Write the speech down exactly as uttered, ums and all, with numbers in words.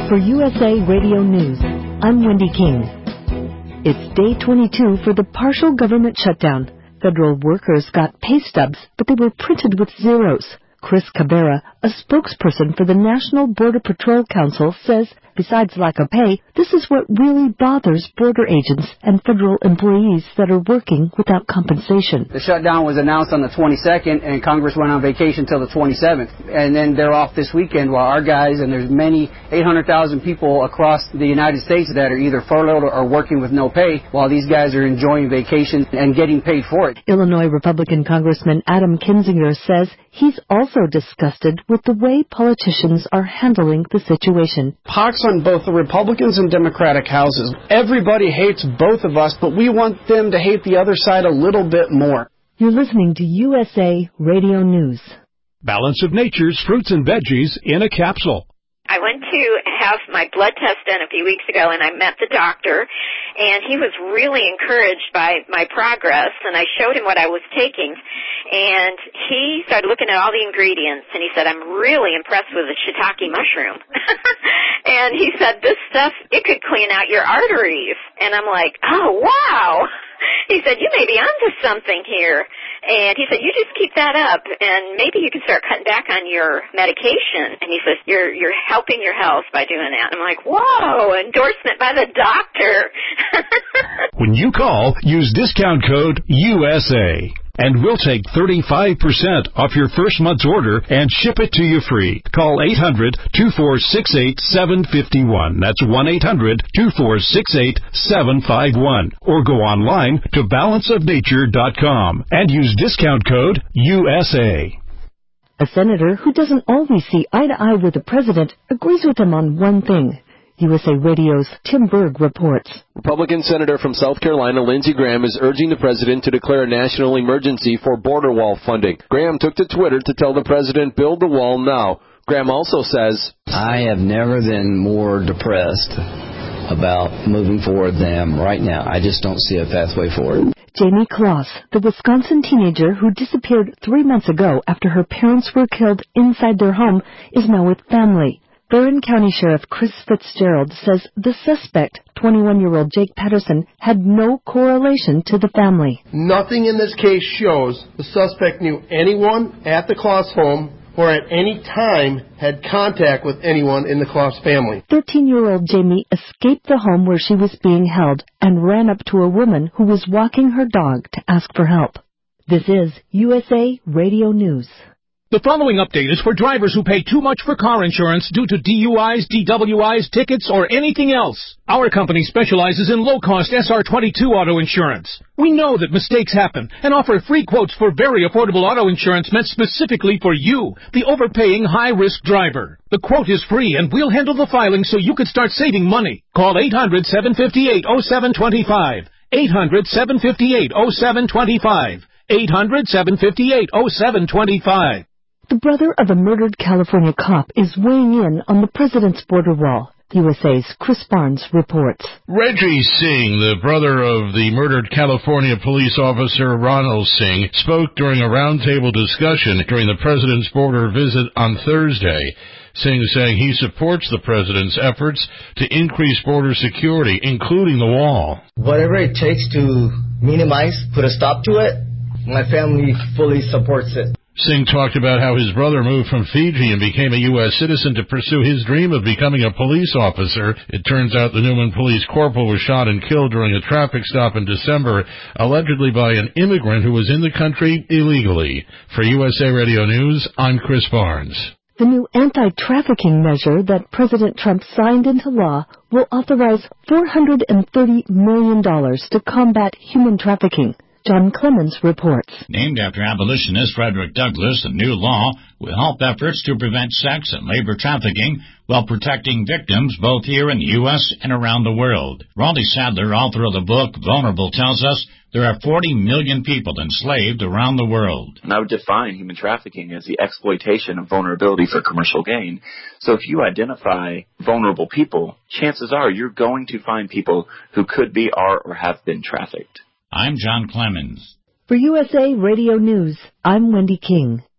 For U S A Radio News, I'm Wendy King. It's day twenty-two for the partial government shutdown. Federal workers got pay stubs, but they were printed with zeros. Chris Cabrera, a spokesperson for the National Border Patrol Council, says besides lack of pay, this is what really bothers border agents and federal employees that are working without compensation. The shutdown was announced on the twenty-second, and Congress went on vacation till the twenty-seventh. And then they're off this weekend while our guys, and there's many, eight hundred thousand people across the United States that are either furloughed or working with no pay, while these guys are enjoying vacation and getting paid for it. Illinois Republican Congressman Adam Kinzinger says he's also disgusted with the way politicians are handling the situation. Pox on both the Republicans and Democratic houses. Everybody hates both of us, but we want them to hate the other side a little bit more. You're listening to U S A Radio News. Balance of Nature's fruits and veggies in a capsule. I went to have my blood test done a few weeks ago, and I met the doctor, and he was really encouraged by my progress, and I showed him what I was taking, and he started looking at all the ingredients, and he said, I'm really impressed with the shiitake mushroom. And he said, this stuff, it could clean out your arteries. And I'm like, oh, wow. He said, you may be onto something here. And he said, you just keep that up, and maybe you can start cutting back on your medication. And he says, you're you're helping your health by doing that. And I'm like, whoa, endorsement by the doctor. When you call, use discount code U S A. And we'll take thirty-five percent off your first month's order and ship it to you free. Call eight hundred, two four six eight, seven five one. That's one eight hundred, two four six eight, seven five one. Or go online to balance of nature dot com and use discount code U S A. A senator who doesn't always see eye to eye with the president agrees with him on one thing. U S A Radio's Tim Berg reports. Republican Senator from South Carolina Lindsey Graham is urging the president to declare a national emergency for border wall funding. Graham took to Twitter to tell the president, build the wall now. Graham also says, I have never been more depressed about moving forward than right now. I just don't see a pathway forward. Jamie Kloss, the Wisconsin teenager who disappeared three months ago after her parents were killed inside their home, is now with family. Barron County Sheriff Chris Fitzgerald says the suspect, twenty-one-year-old Jake Patterson, had no correlation to the family. Nothing in this case shows the suspect knew anyone at the Kloss home or at any time had contact with anyone in the Kloss family. thirteen-year-old Jamie escaped the home where she was being held and ran up to a woman who was walking her dog to ask for help. This is U S A Radio News. The following update is for drivers who pay too much for car insurance due to D U Is, D W Is, tickets, or anything else. Our company specializes in low-cost S R twenty-two auto insurance. We know that mistakes happen and offer free quotes for very affordable auto insurance meant specifically for you, the overpaying high-risk driver. The quote is free, and we'll handle the filing so you can start saving money. Call eight hundred, seven five eight, oh seven two five. eight hundred, seven five eight, oh seven two five. eight hundred, seven five eight, oh seven two five. The brother of a murdered California cop is weighing in on the president's border wall. U S A's Chris Barnes reports. Reggie Singh, the brother of the murdered California police officer Ronald Singh, spoke during a roundtable discussion during the president's border visit on Thursday. Singh saying he supports the president's efforts to increase border security, including the wall. Whatever it takes to minimize, put a stop to it, my family fully supports it. Singh talked about how his brother moved from Fiji and became a U S citizen to pursue his dream of becoming a police officer. It turns out the Newman police corporal was shot and killed during a traffic stop in December, allegedly by an immigrant who was in the country illegally. For U S A Radio News, I'm Chris Barnes. The new anti-trafficking measure that President Trump signed into law will authorize four hundred thirty million dollars to combat human trafficking. John Clemens reports. Named after abolitionist Frederick Douglass, the new law will help efforts to prevent sex and labor trafficking while protecting victims both here in the U S and around the world. Raleigh Sadler, author of the book Vulnerable, tells us there are forty million people enslaved around the world. And I would define human trafficking as the exploitation of vulnerability for commercial gain. So if you identify vulnerable people, chances are you're going to find people who could be, are, or have been trafficked. I'm John Clemens. For U S A Radio News, I'm Wendy King.